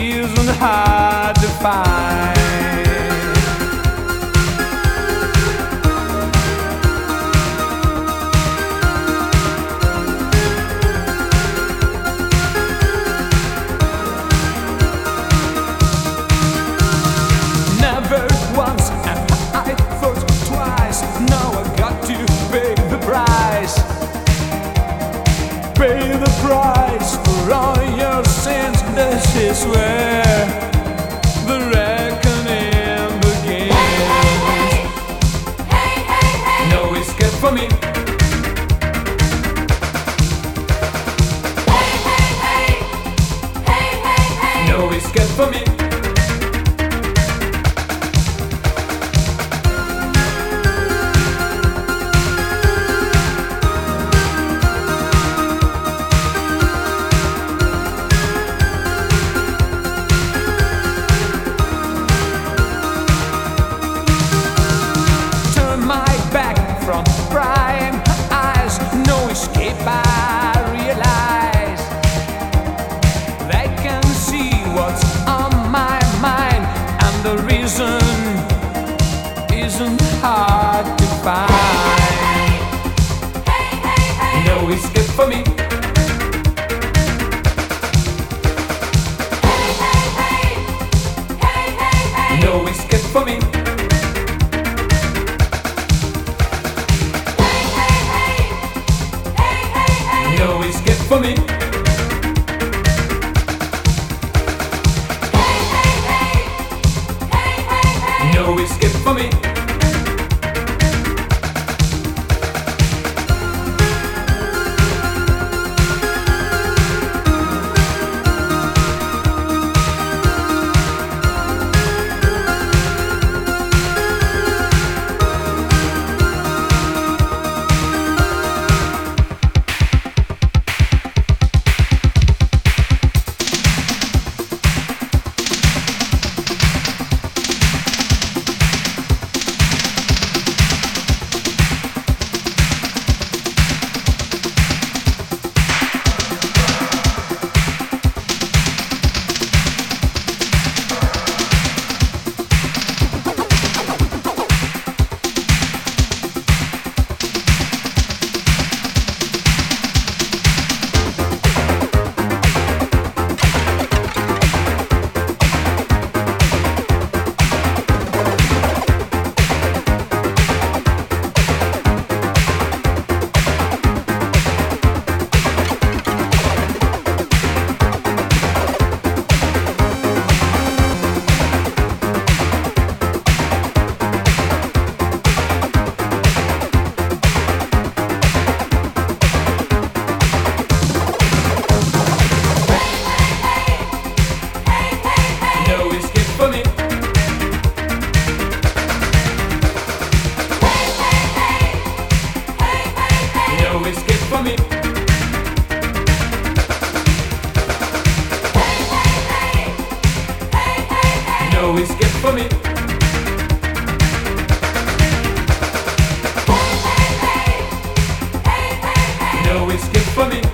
isn't hard to find. Never once have I thought twice. Now I got to pay the price. Pay the price for all your sins. This is where the reckoning begins. No escape for me. No escape for me. From prying eyes, no escape, I realize. They can see what's on my mind, and the reason isn't hard to find. No escape for me. No escape for me. No escape for me. No escape for me. No escape for me. No escape for me.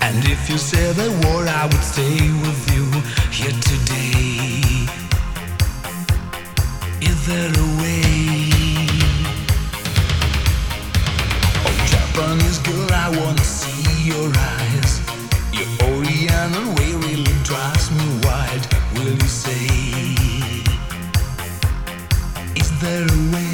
And if you say the word, I would stay with you here today. Is there a way? Oh, Japanese girl, I wanna see your eyes. Your Oriental way really drives me wild. Will you say, is there a way?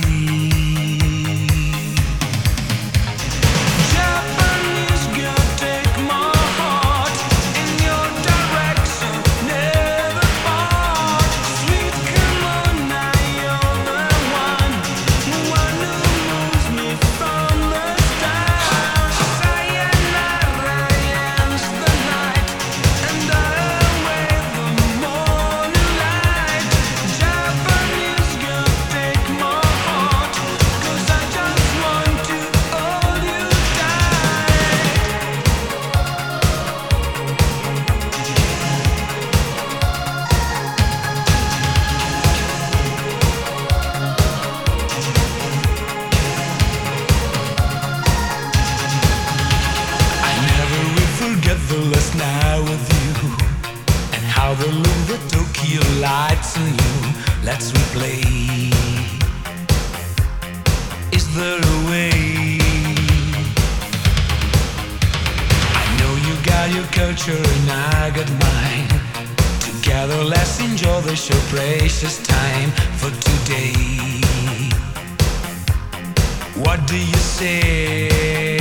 Let's replay. Is there a way? I know you got your culture and I got mine. Together let's enjoy the show, precious time for today. What do you say?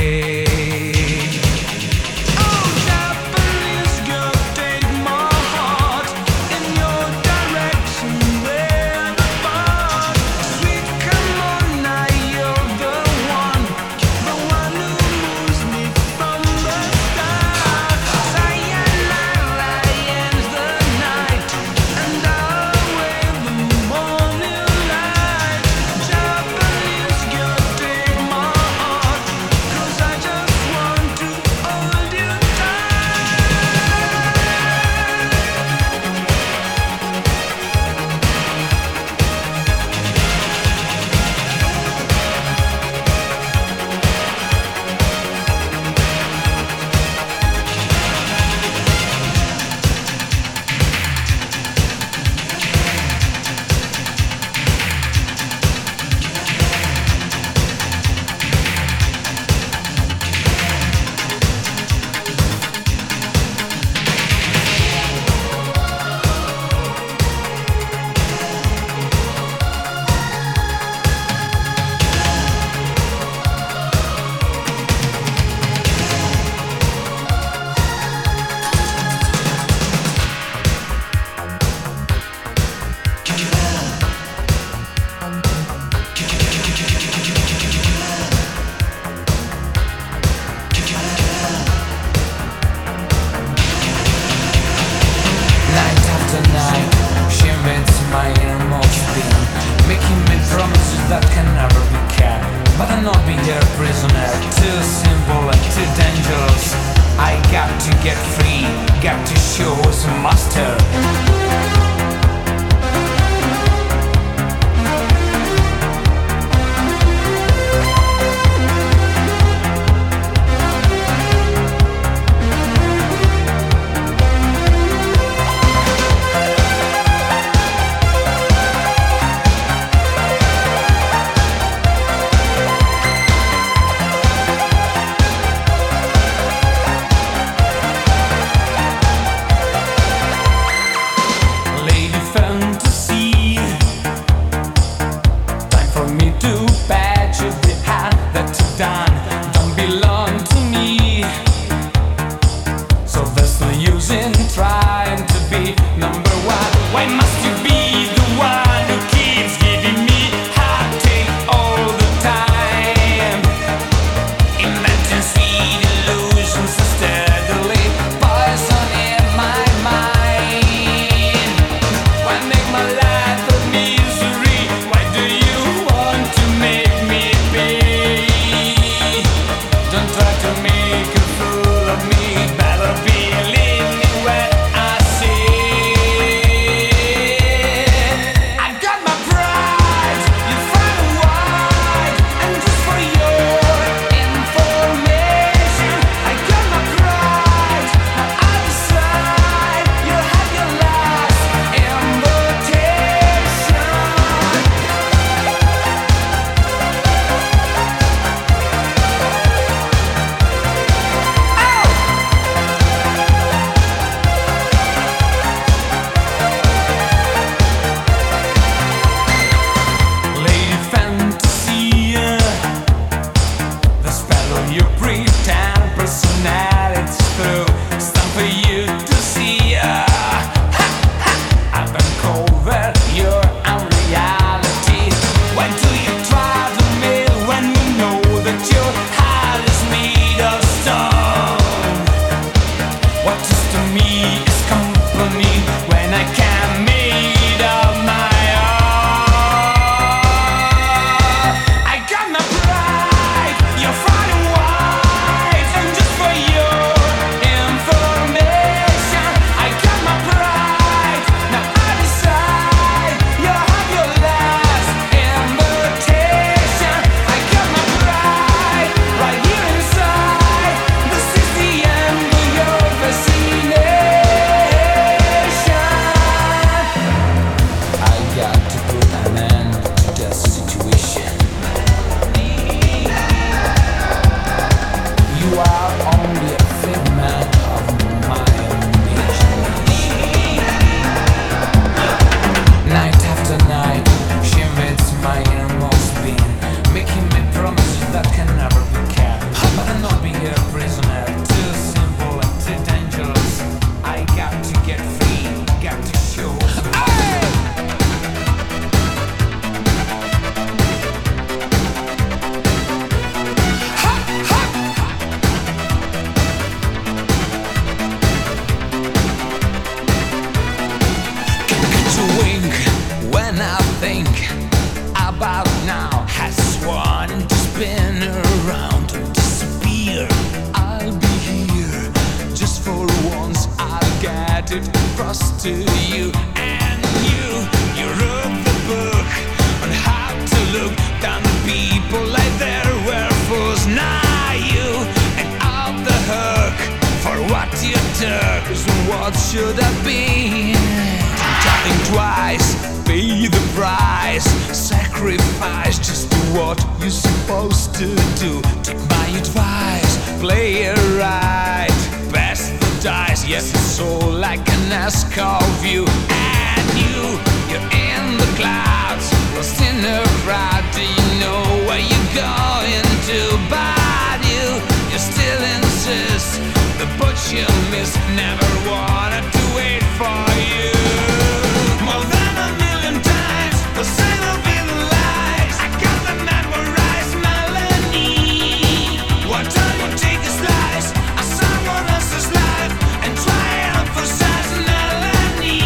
it across to you. And you wrote the book on how to look down the people like there were fools. Now you and out the hook for what you took. So what should have been? Think twice, pay the price, sacrifice, just do what you're supposed to do. Take my advice, play it right, pass the dice. Yes, it's all like a NASCAR view. And you're in the clouds, lost in a crowd. Do you know where you're going to? But you still insist. The boat you missed never wanted to wait for you. More than a million times, the same will be the lies. I got the memorized melody. Why don't you take a slice of someone else's life and try and emphasize melody?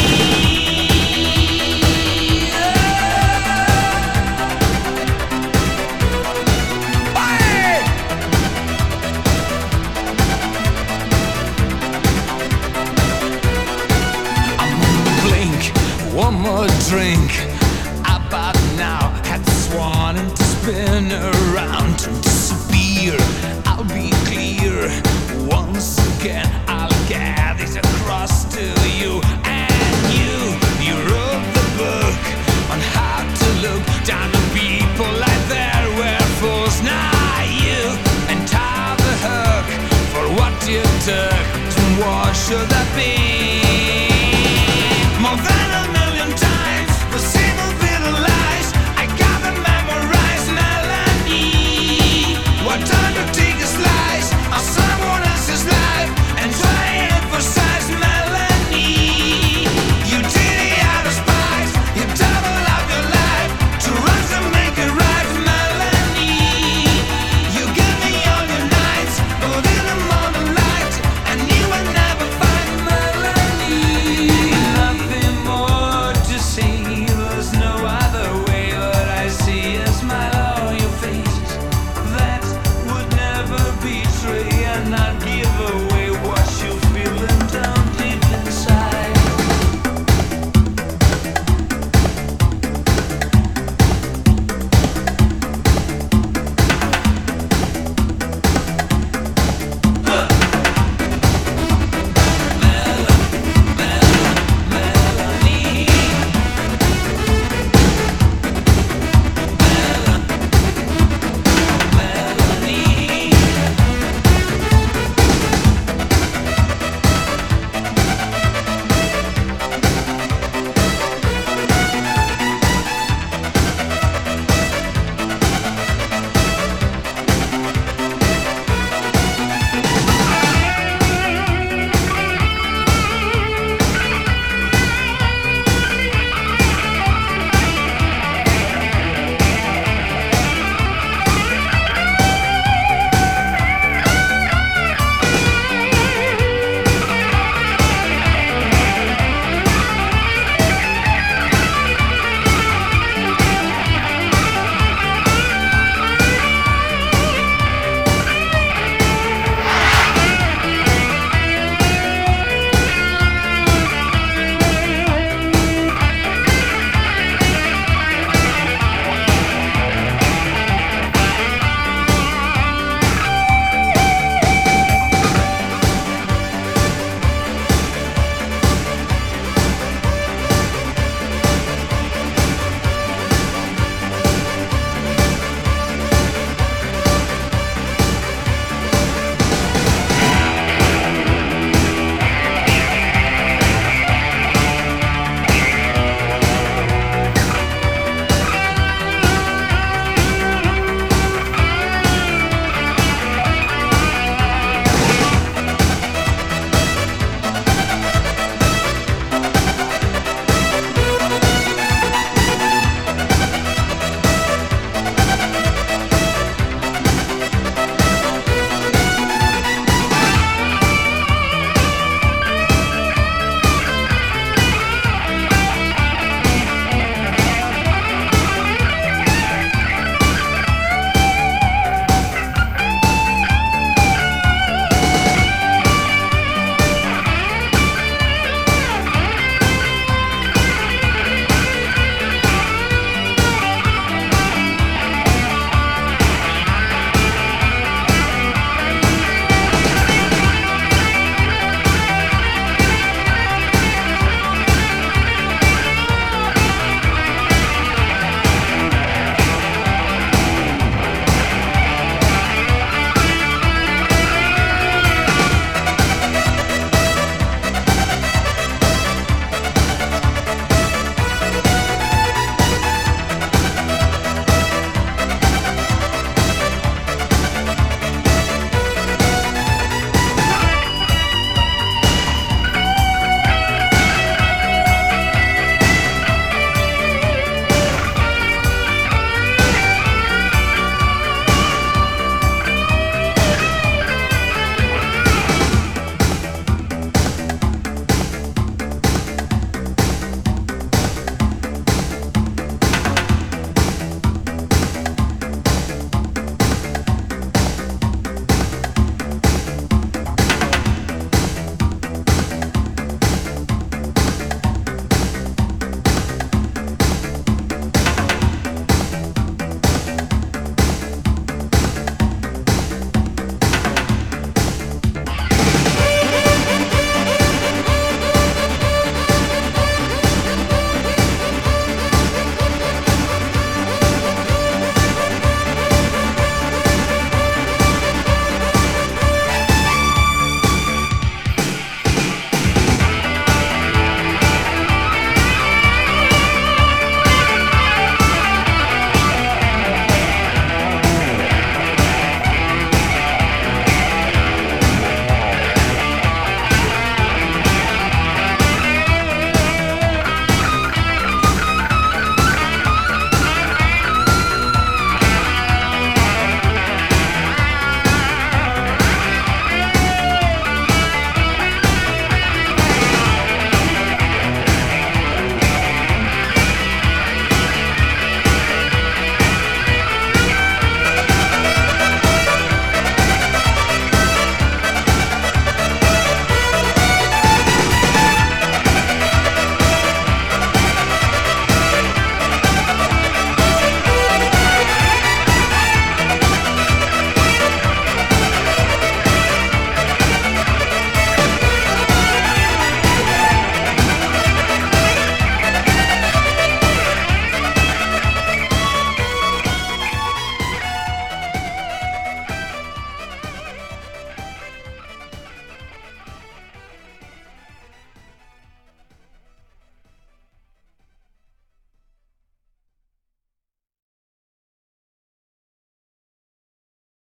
One more drink, about now. Had wanting to spin around, to disappear. I'll be clear once again. I'll get it across to you. And you wrote the book on how to look down on people like there were fools. Now you and tie the hook for what you took. So what should that be?